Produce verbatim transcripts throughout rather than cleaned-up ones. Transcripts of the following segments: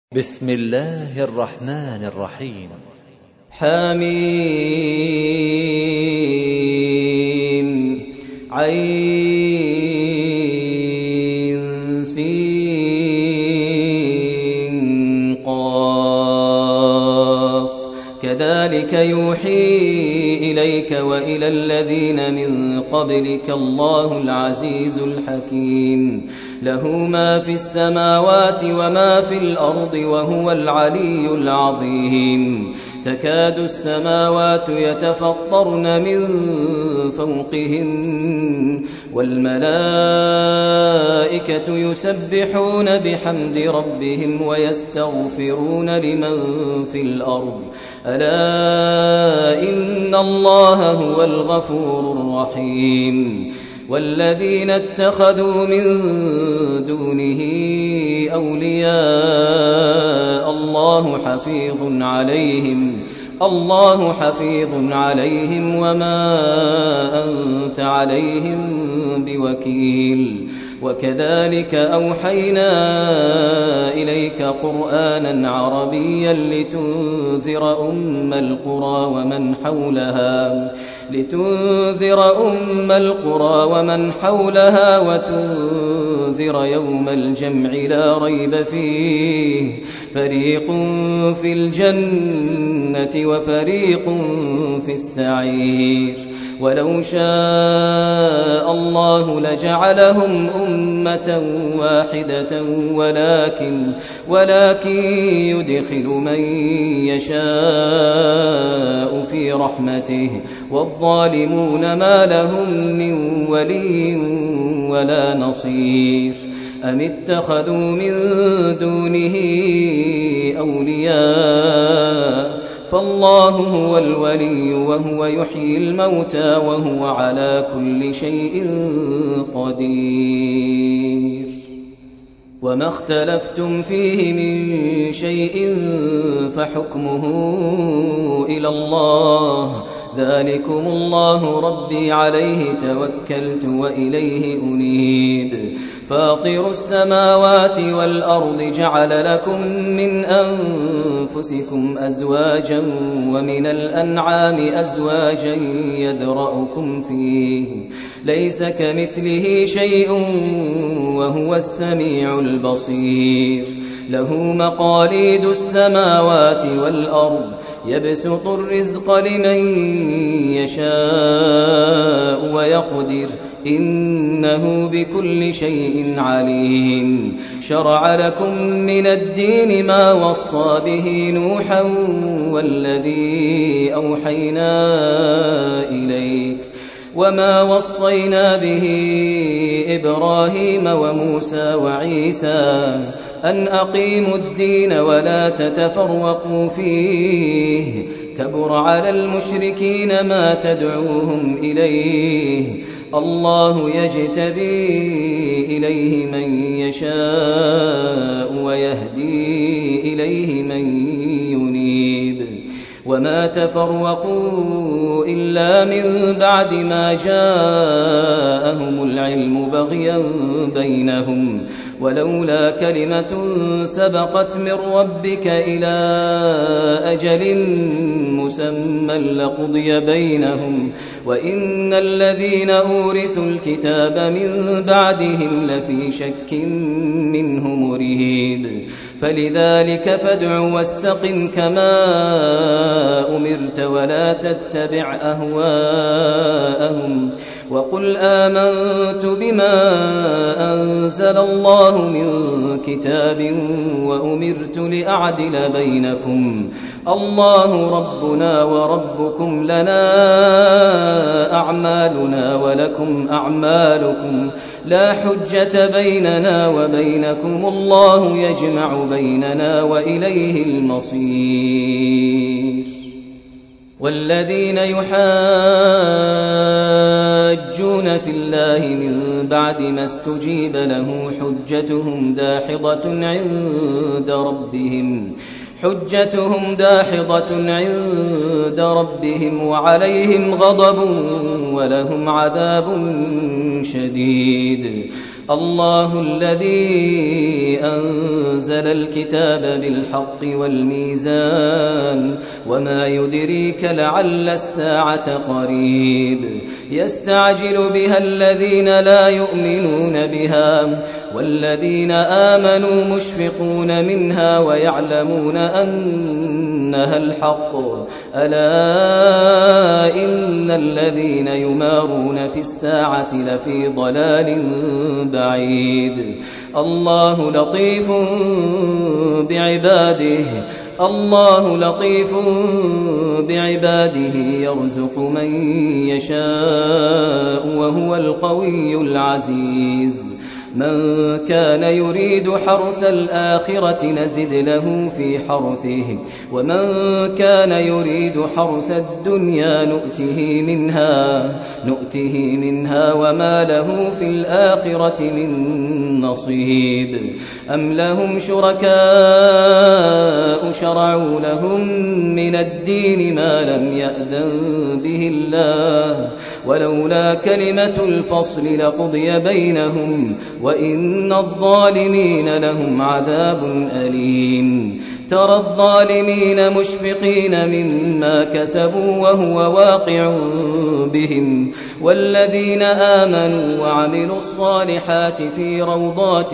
بسم الله الرحمن الرحيم. حميم عين سين قاف كذلك يوحي إليك وإلى الذين من قبلك الله العزيز الحكيم له ما في السماوات وما في الأرض وهو العلي العظيم تكاد السماوات يتفطرن من فوقهن والملائكة يسبحون بحمد ربهم ويستغفرون لمن في الأرض ألا إن الله هو الغفور الرحيم والذين اتخذوا من دونه أولياء الله حفيظ عليهم الله حفيظ عليهم وما أنت عليهم بوكيل وكذلك أوحينا إليك قرآنا عربيا لتنذر أم القرى ومن حولها لتنذر أم القرى ومن حولها وتنذر يوم الجمع لا ريب فيه فريق في الجنة وفريق في السعير ولو شاء الله لجعلهم أمة واحدة ولكن ولكن يدخل من يشاء في رحمته والظالمون ما لهم من ولي ولا نصير أم اتخذوا من دونه أولياء فالله هو الولي وهو يحيي الموتى وهو على كل شيء قدير وما اختلفتم فيه من شيء فحكمه إلى الله ذلكم الله ربي عليه توكلت وإليه أنيب فاطر السماوات والأرض جعل لكم من أنفسكم أزواجا ومن الأنعام أزواجا يذرأكم فيه ليس كمثله شيء وهو السميع البصير له مقاليد السماوات والأرض يبسط الرزق لمن يشاء ويقدر إنه بكل شيء عليم شرع لكم من الدين ما وصى به نوحا والذي أوحينا إليك وما وصينا به إبراهيم وموسى وعيسى أن أقيموا الدين ولا تتفرقوا فيه كبر على المشركين ما تدعوهم إليه الله يجتبي إليه من يشاء ويهدي إليه من ينيب وما تفرقوا إلا من بعد ما جاءهم العلم بغيا بينهم ولولا كلمة سبقت من ربك إلى أجل مسمى لقضي بينهم وإن الذين أورثوا الكتاب من بعدهم لفي شك منه مريب فلذلك فادع واستقم كما أمرت ولا تتبع أهواءهم وقل آمنت بما أنزل الله من كتاب وأمرت لأعدل بينكم الله ربنا وربكم لنا أعمالنا ولكم أعمالكم لا حجة بيننا وبينكم الله يجمع بيننا وإليه المصير والذين يحاجون في الله من بعد ما استجيب له حجتهم داحضة عند ربهم حجتهم داحضة عند ربهم وعليهم غضب ولهم عذاب شديد الله الذي أنزل الكتاب بالحق والميزان وما يدريك لعل الساعة قريب يستعجل بها الذين لا يؤمنون بها والذين آمنوا مشفقون منها ويعلمون أنها الحق ألا إن الذين يمارون في الساعة لفي ضلال بعيد الله لطيف بعباده الله لطيف بعباده يرزق من يشاء وهو القوي العزيز من كان يريد حرث الآخرة نزد له في حرثه ومن كان يريد حرث الدنيا نؤته منها نؤته منها وما له في الآخرة من نصيب أم لهم شركاء شرعوا لهم من الدين ما لم يأذن به الله ولولا كلمة الفصل لقضي بينهم وإن الظالمين لهم عذاب أليم ترى الظالمين مشفقين مما كسبوا وهو واقع بهم والذين آمنوا وعملوا الصالحات في روضات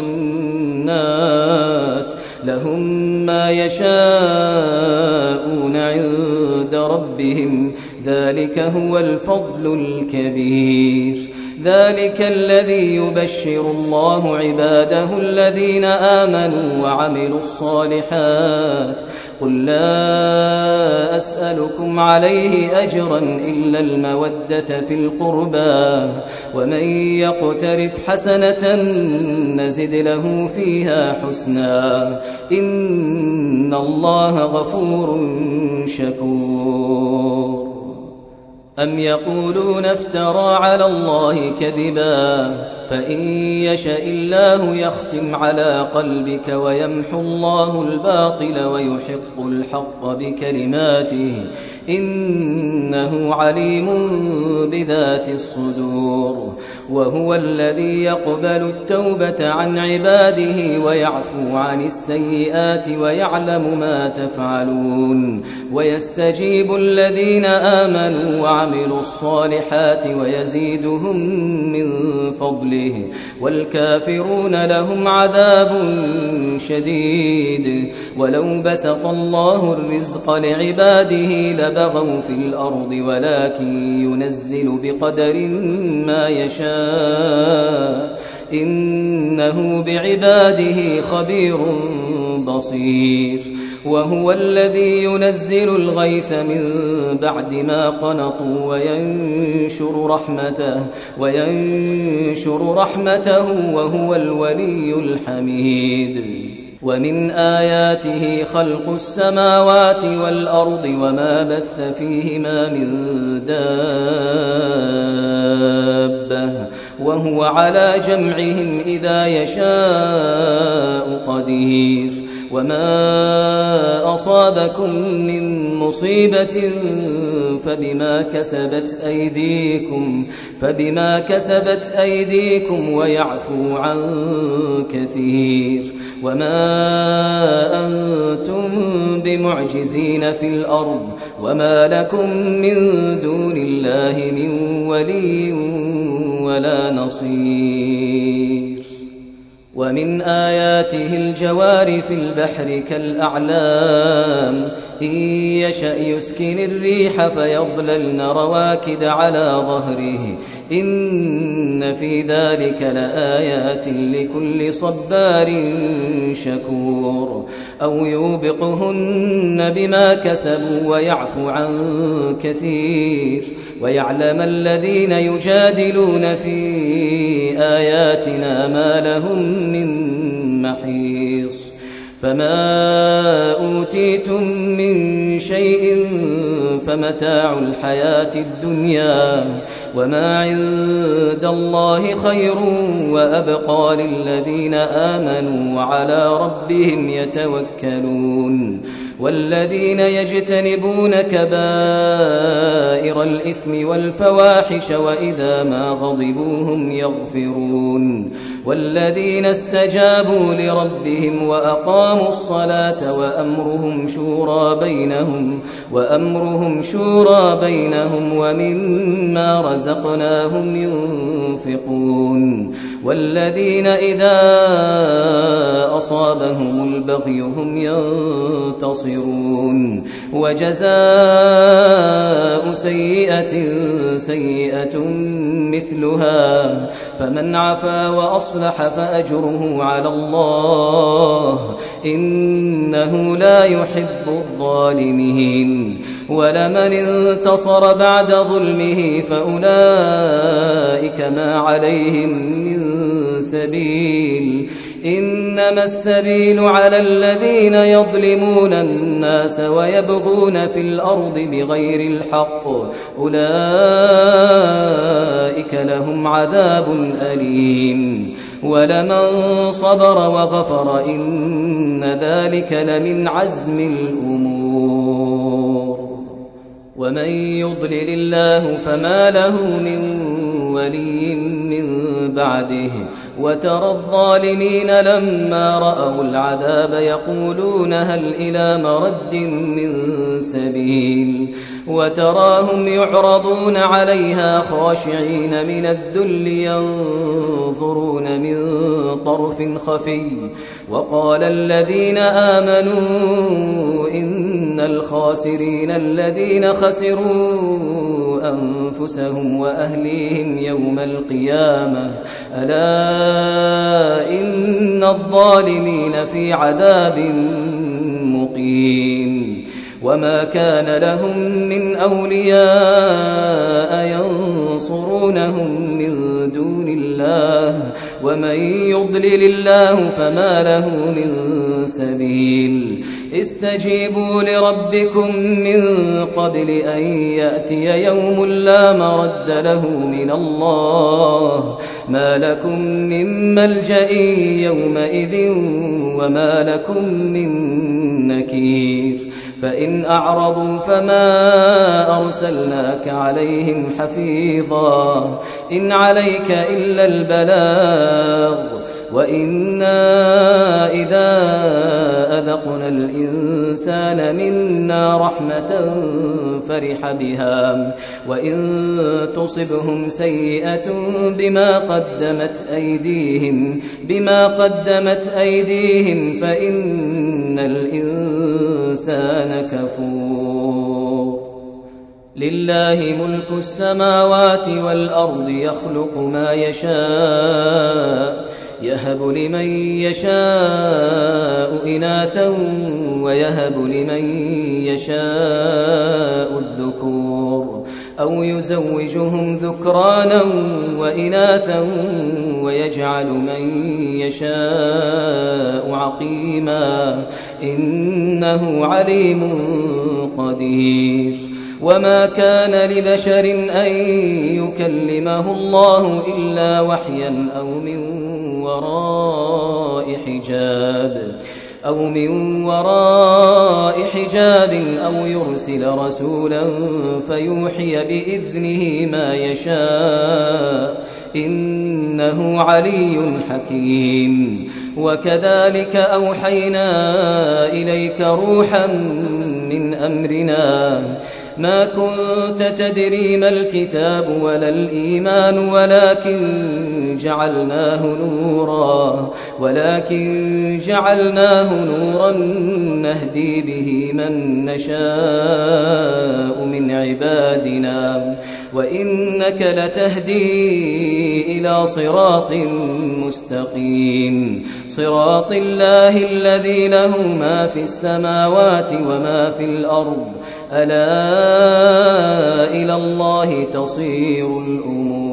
الجنات لهم ما يشاءون عند ربهم ذلك هو الفضل الكبير ذلك الذي يبشر الله عباده الذين آمنوا وعملوا الصالحات قل لا أسألكم عليه أجرا إلا المودة في القربى ومن يقترف حسنة نزد له فيها حسنا إن الله غفور شكور أم يقولون افترى على الله كذبا فإن يشاء الله يختم على قلبك ويمحو الله الباطل ويحق الحق بكلماته إنه عليم بذات الصدور وهو الذي يقبل التوبة عن عباده ويعفو عن السيئات ويعلم ما تفعلون ويستجيب الذين آمنوا وعملوا الصالحات ويزيدهم من فضله والكافرون لهم عذاب شديد ولو بسط الله الرزق لعباده لبغوا في الأرض ولكن ينزل بقدر ما يشاء إنه بعباده خبير بصير وهو الذي ينزل الغيث من بعد ما قنطوا وينشر رحمته وينشر رحمته وهو الولي الحميد ومن آياته خلق السماوات والأرض وما بث فيهما من دابة وهو على جمعهم إذا يشاء قدير وما أصابكم من مصيبة فبما كسبت أيديكم فبما كسبت أيديكم ويعفو عن كثير وما أنتم بمعجزين في الأرض وما لكم من دون الله من ولي ولا نصير ومن آياته الجوار في البحر كالأعلام إن يشأ يسكن الريح فيظللن رواكد على ظهره إن في ذلك لآيات لكل صبار شكور أو يوبقهن بما كسبوا ويعفو عن كثير ويعلم الذين يجادلون في آياتنا ما لهم من محيص فما أوتيتم من شيء فمتاع الحياة الدنيا وما عند الله خير وأبقى للذين آمنوا وعلى ربهم يتوكلون والذين يجتنبون كبائر الإثم والفواحش وإذا ما غضبوا هم يغفرون والذين استجابوا لربهم وأقاموا الصلاة وأمرهم شورى بينهم وأمرهم شورى بينهم ومما رزقناهم ينفقون والذين إذا أصابهم البغي هم ينتصرون وجزاء سيئة سيئة مثلها فمن عفا وأصلح فأجره على الله إنه لا يحب الظالمين ولمن انتصر بعد ظلمه فأولئك ما عليهم من سبيل إنما السبيل على الذين يظلمون الناس ويبغون في الأرض بغير الحق أولئك لهم عذاب أليم ولمن صبر وغفر إن ذلك لمن عزم الأمور ومن يضلل الله فما له من ولي من بعده وترى الظالمين لما رأوا العذاب يقولون هل إلى مرد من سبيل وتراهم يعرضون عليها خاشعين من الذل ينظرون من طرف خفي وقال الذين آمنوا إن الخاسرين الذين خسروا أنفسهم وأهليهم يوم القيامة ألا إن الظالمين في عذاب مقيم وما كان لهم من أولياء ينصرونهم من دون الله ومن يضلل الله فما له من سبيل استجيبوا لربكم من قبل أن يأتي يوم لا مرد له من الله ما لكم من ملجأ يومئذ وما لكم من نكير فإن أعرضوا فما أرسلناك عليهم حفيظا إن عليك إلا البلاغ وإنا إذا أذقنا الإنسان منا رحمة فرح بها وإن تصبهم سيئة بما قدمت أيديهم بما قدمت أيديهم فإن الإنسان كفور لله ملك السماوات والأرض يخلق ما يشاء يهب لمن يشاء إناثا ويهب لمن يشاء الذكور أو يزوجهم ذكرانا وإناثا ويجعل من يشاء عقيما إنه عليم قدير وما كان لبشر أن يكلمه الله إلا وحيا أو من وراء حجاب أو من وراء حجاب أو يرسل رسولا فيوحي بإذنه ما يشاء إنه علي حكيم وكذلك أوحينا إليك روحا من أمرنا ما كنت تدري ما الكتاب ولا الإيمان ولكن جعلناه نورا ولكن جعلناه نورا نهدي به من نشاء من عبادنا وإنك لتهدي إلى صراط مستقيم صراط الله الذي له ما في السماوات وما في الأرض ألا إلى الله تصير الأمور